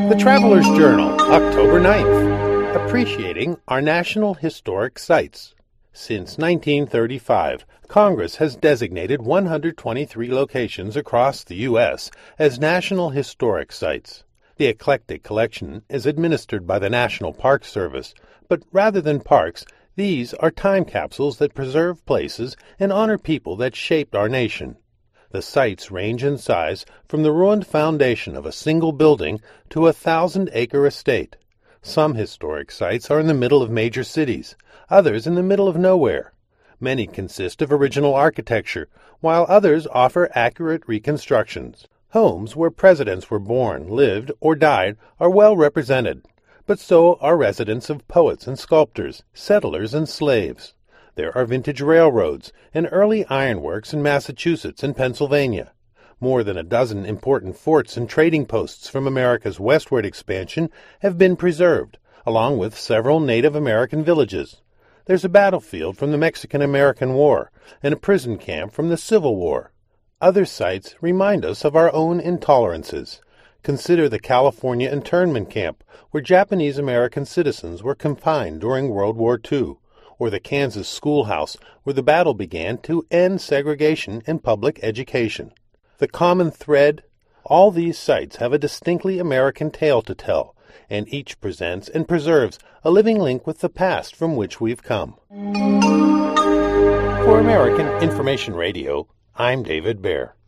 The Traveler's Journal, October 9th. Appreciating our National Historic Sites. Since 1935, Congress has designated 123 locations across the U.S. as National Historic Sites. The eclectic collection is administered by the National Park Service, but rather than parks, these are time capsules that preserve places and honor people that shaped our nation. The sites range in size from the ruined foundation of a single building to a 1,000-acre estate. Some historic sites are in the middle of major cities, others in the middle of nowhere. Many consist of original architecture, while others offer accurate reconstructions. Homes where presidents were born, lived, or died are well represented, but so are residents of poets and sculptors, settlers and slaves. There are vintage railroads and early ironworks in Massachusetts and Pennsylvania. More than a dozen important forts and trading posts from America's westward expansion have been preserved, along with several Native American villages. There's a battlefield from the Mexican-American War and a prison camp from the Civil War. Other sites remind us of our own intolerances. Consider the California internment camp, where Japanese-American citizens were confined during World War II. Or the Kansas schoolhouse, where the battle began to end segregation in public education. The common thread? All these sites have a distinctly American tale to tell, and each presents and preserves a living link with the past from which we've come. For American Information Radio, I'm David Baer.